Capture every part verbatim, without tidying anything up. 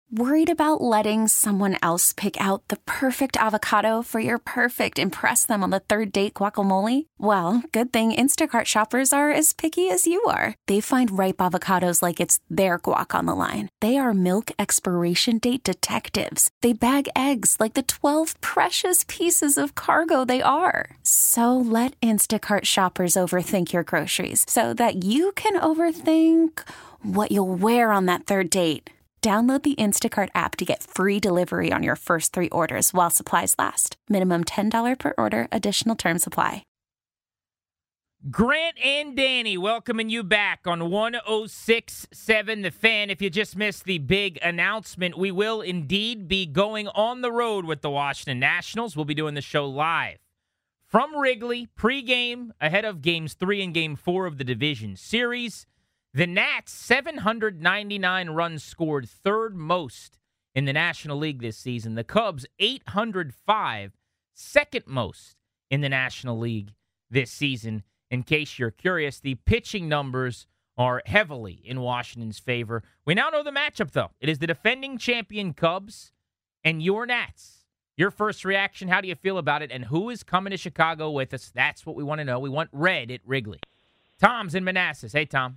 Worried about letting someone else pick out the perfect avocado for your perfect impress them on the third date guacamole? Well, good thing Instacart shoppers are as picky as you are. They find ripe avocados like it's their guac on the line. They are milk expiration date detectives. They bag eggs like the twelve precious pieces of cargo they are. So let Instacart shoppers overthink your groceries so that you can overthink what you'll wear on that third date. Download the Instacart app to get free delivery on your first three orders while supplies last. Minimum ten dollars per order. Additional terms apply. Grant and Danny welcoming you back on one oh six point seven The Fan. If you just missed the big announcement, we will indeed be going on the road with the Washington Nationals. We'll be doing the show live from Wrigley, pregame, ahead of games three and game four of the division series. The Nats, seven hundred ninety-nine runs scored, third most in the National League this season. The Cubs, eight hundred five, second most in the National League this season. In case you're curious, the pitching numbers are heavily in Washington's favor. We now know the matchup, though. It is the defending champion Cubs and your Nats. Your first reaction, how do you feel about it? And who is coming to Chicago with us? That's what we want to know. We want red at Wrigley. Tom's in Manassas. Hey, Tom.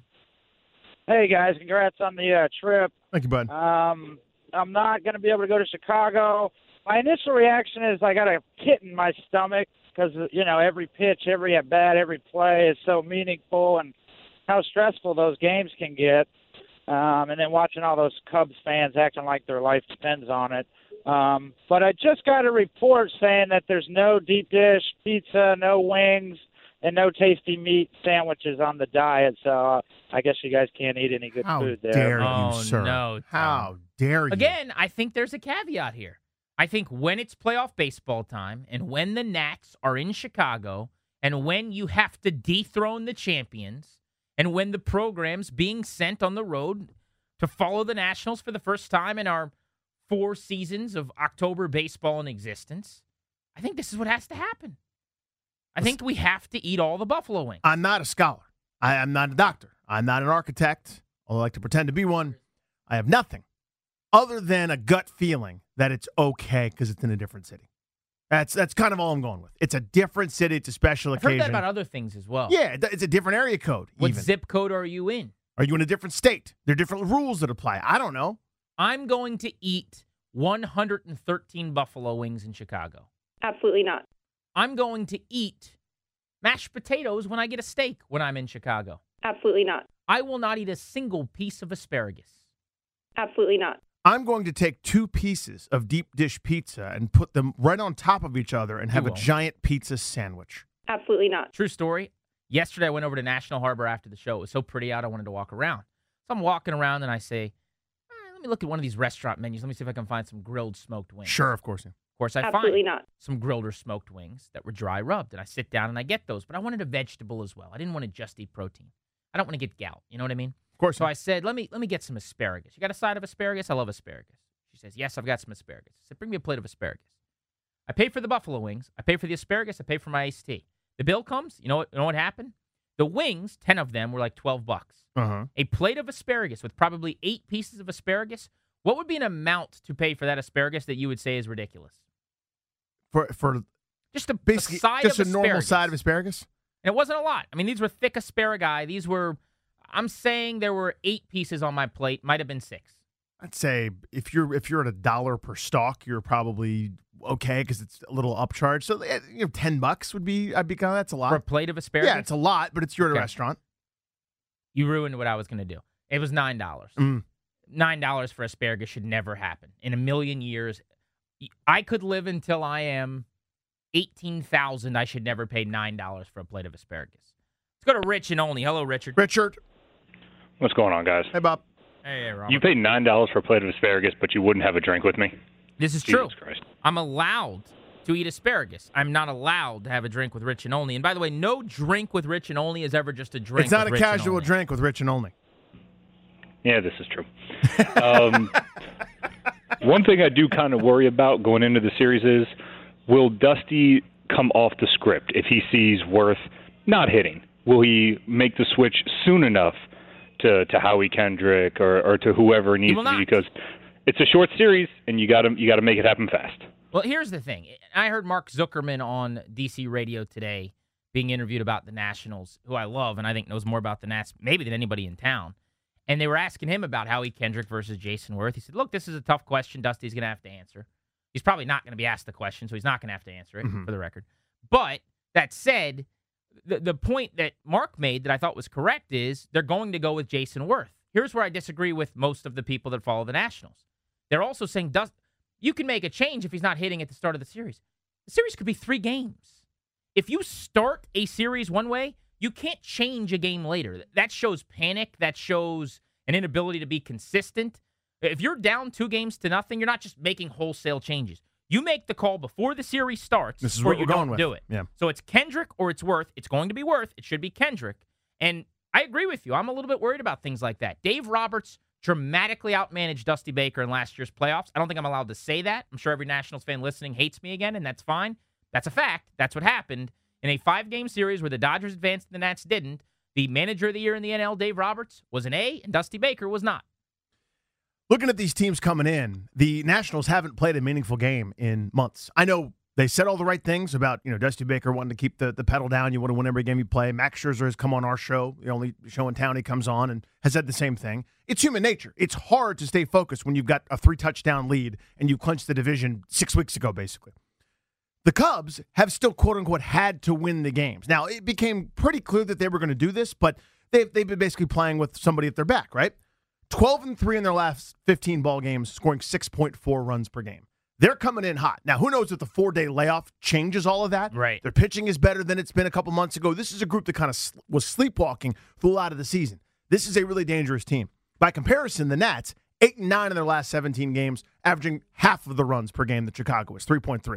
Hey, guys. Congrats on the uh, trip. Thank you, bud. Um, I'm not going to be able to go to Chicago. My initial reaction is I got a pit in my stomach because, you know, every pitch, every at-bat, every play is so meaningful and how stressful those games can get. Um, and then watching all those Cubs fans acting like their life depends on it. Um, but I just got a report saying that there's no deep dish pizza, no wings, and no tasty meat sandwiches on the diet, so uh, I guess you guys can't eat any good How food there. dare you, Oh, sir? no, Tom. How dare you? Again, I think there's a caveat here. I think when it's playoff baseball time and when the Nats are in Chicago and when you have to dethrone the champions and when the program's being sent on the road to follow the Nationals for the first time in our four seasons of October baseball in existence, I think this is what has to happen. I think we have to eat all the buffalo wings. I'm not a scholar. I am not a doctor. I'm not an architect, although I like to pretend to be one. I have nothing other than a gut feeling that it's okay because it's in a different city. That's that's kind of all I'm going with. It's a different city. It's a special I've occasion. heard that about other things as well. Yeah, it's a different area code. What even. zip code are you in? Are you in a different state? There are different rules that apply. I don't know. I'm going to eat one hundred thirteen buffalo wings in Chicago. Absolutely not. I'm going to eat mashed potatoes when I get a steak when I'm in Chicago. Absolutely not. I will not eat a single piece of asparagus. Absolutely not. I'm going to take two pieces of deep dish pizza and put them right on top of each other and have You a won't. giant pizza sandwich. Absolutely not. True story. Yesterday I went over to National Harbor after the show. It was so pretty out I wanted to walk around. So I'm walking around and I say, eh, let me look at one of these restaurant menus. Let me see if I can find some grilled smoked wings. Sure, of course. Yeah. Of course, I Absolutely find not. some grilled or smoked wings that were dry rubbed, and I sit down and I get those. But I wanted a vegetable as well. I didn't want to just eat protein. I don't want to get gout. You know what I mean? Of course. So I said, let me let me get some asparagus. You got a side of asparagus? I love asparagus. She says, yes, I've got some asparagus. I said, bring me a plate of asparagus. I pay for the buffalo wings. I pay for the asparagus. I pay for my iced tea. The bill comes. You know what? You know what happened? The wings, ten of them, were like twelve bucks. Uh-huh. A plate of asparagus with probably eight pieces of asparagus. What would be an amount to pay for that asparagus that you would say is ridiculous? For for Just a, a basically side just of a normal asparagus. side of asparagus. And it wasn't a lot. I mean, these were thick asparagus. These were, I'm saying there were eight pieces on my plate. Might have been six. I'd say if you're if you're at a dollar per stalk, you're probably okay because it's a little upcharged. So eh, you know, ten bucks would be. I'd be kind of that's a lot For a plate of asparagus? Yeah, it's a lot, but it's you're at a Okay. restaurant. You ruined what I was going to do. It was nine dollars. Mm. nine dollars for asparagus should never happen. In a million years, I could live until I am eighteen thousand. I should never pay nine dollars for a plate of asparagus. Let's go to Rich and Only. Hello, Richard. Richard. What's going on, guys? Hey, Bob. Hey, Robert. You paid nine dollars for a plate of asparagus, but you wouldn't have a drink with me? This is Jesus true. Christ. I'm allowed to eat asparagus. I'm not allowed to have a drink with Rich and Only. And by the way, no drink with Rich and Only is ever just a drink It's not with a Rich and casual Only. drink with Rich and Only. Yeah, this is true. um, one thing I do kind of worry about going into the series is, will Dusty come off the script if he sees Worth not hitting? Will he make the switch soon enough to, to Howie Kendrick or, or to whoever needs will to be? not. Because it's a short series, and you got to you got to make it happen fast. Well, here's the thing. I heard Mark Zuckerman on D C radio today being interviewed about the Nationals, who I love and I think knows more about the Nats maybe than anybody in town. And they were asking him about Howie Kendrick versus Jason Worth. He said, look, this is a tough question Dusty's going to have to answer. He's probably not going to be asked the question, so he's not going to have to answer it, mm-hmm. for the record. But that said, the, the point that Mark made that I thought was correct is they're going to go with Jason Worth. Here's where I disagree with most of the people that follow the Nationals. They're also saying Dust, you can make a change if he's not hitting at the start of the series. The series could be three games. If you start a series one way, you can't change a game later. That shows panic. That shows an inability to be consistent. If you're down two games to nothing, you're not just making wholesale changes. You make the call before the series starts, this is or what you we're going don't with. do it. Yeah. So it's Kendrick or it's Worth. It's going to be Worth. It should be Kendrick. And I agree with you. I'm a little bit worried about things like that. Dave Roberts dramatically outmanaged Dusty Baker in last year's playoffs. I don't think I'm allowed to say that. I'm sure every Nationals fan listening hates me again, and that's fine. That's a fact. That's what happened. In a five-game series where the Dodgers advanced and the Nats didn't, the manager of the year in the N L, Dave Roberts, was an A, and Dusty Baker was not. Looking at these teams coming in, the Nationals haven't played a meaningful game in months. I know they said all the right things about, you know, Dusty Baker wanting to keep the, the pedal down. You want to win every game you play. Max Scherzer has come on our show, the only show in town he comes on, and has said the same thing. It's human nature. It's hard to stay focused when you've got a three-touchdown lead and you clinched the division six weeks ago, basically. The Cubs have still, quote-unquote, had to win the games. Now, it became pretty clear that they were going to do this, but they've, they've been basically playing with somebody at their back, right? twelve and three in their last fifteen ball games, scoring six point four runs per game. They're coming in hot. Now, who knows if the four-day layoff changes all of that? Right. Their pitching is better than it's been a couple months ago. This is a group that kind of sl- was sleepwalking through a lot of the season. This is a really dangerous team. By comparison, the Nats, eight and nine in their last seventeen games, averaging half of the runs per game that Chicago is, three point three.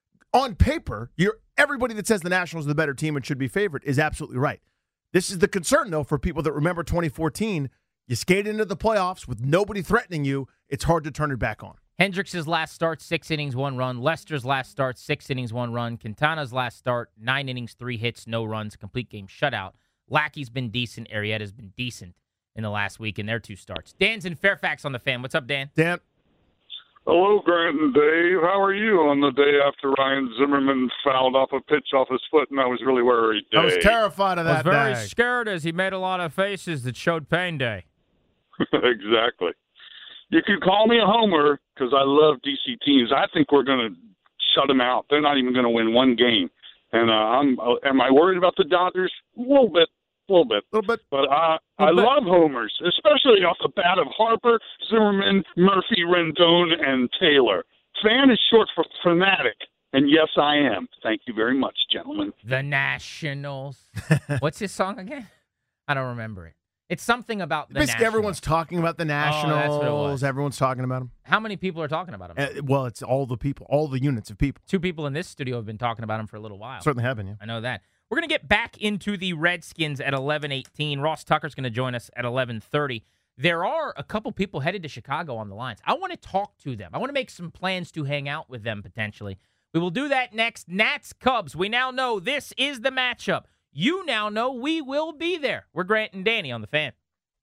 On paper, you're, everybody that says the Nationals are the better team and should be favored is absolutely right. This is the concern, though, for people that remember twenty fourteen. You skate into the playoffs with nobody threatening you. It's hard to turn it back on. Hendricks' last start, six innings, one run. Lester's last start, six innings, one run. Quintana's last start, nine innings, three hits, no runs, complete game shutout. Lackey's been decent. Arrieta's been decent in the last week in their two starts. Dan's in Fairfax on the Fan. What's up, Dan? Dan? Hello, Grant and Dave. How are you on the day after Ryan Zimmerman fouled off a pitch off his foot, and I was really worried, Dave? I was terrified of that I was very day. scared as he made a lot of faces that showed pain day. Exactly. You can call me a homer because I love D C teams. I think we're going to shut them out. They're not even going to win one game. And uh, I'm. Uh, am I worried about the Dodgers? A little bit. A little bit. A little bit. But uh, I bit. love homers, especially off the bat of Harper, Zimmerman, Murphy, Rendon, and Taylor. Fan is short for fanatic. And yes, I am. Thank you very much, gentlemen. The Nationals. What's his song again? I don't remember it. It's something about the Basically, Nationals. everyone's talking about the Nationals. Oh, that's what it was. Everyone's talking about them. How many people are talking about him? Uh, well, it's all the people, all the units of people. Two people in this studio have been talking about him for a little while. Certainly have been, yeah. I know that. We're going to get back into the Redskins at eleven eighteen. Ross Tucker's going to join us at eleven thirty. There are a couple people headed to Chicago on the lines. I want to talk to them. I want to make some plans to hang out with them potentially. We will do that next. Nats Cubs. We now know this is the matchup. You now know we will be there. We're Grant and Danny on the Fan.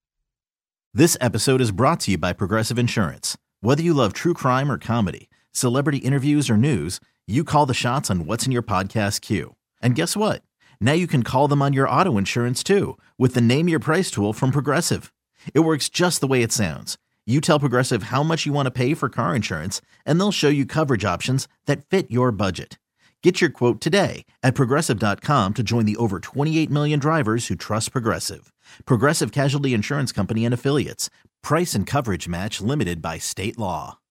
This episode is brought to you by Progressive Insurance. Whether you love true crime or comedy, celebrity interviews or news, you call the shots on what's in your podcast queue. And guess what? Now you can call them on your auto insurance too with the Name Your Price tool from Progressive. It works just the way it sounds. You tell Progressive how much you want to pay for car insurance, and they'll show you coverage options that fit your budget. Get your quote today at Progressive dot com to join the over twenty-eight million drivers who trust Progressive. Progressive Casualty Insurance Company and Affiliates. Price and coverage match limited by state law.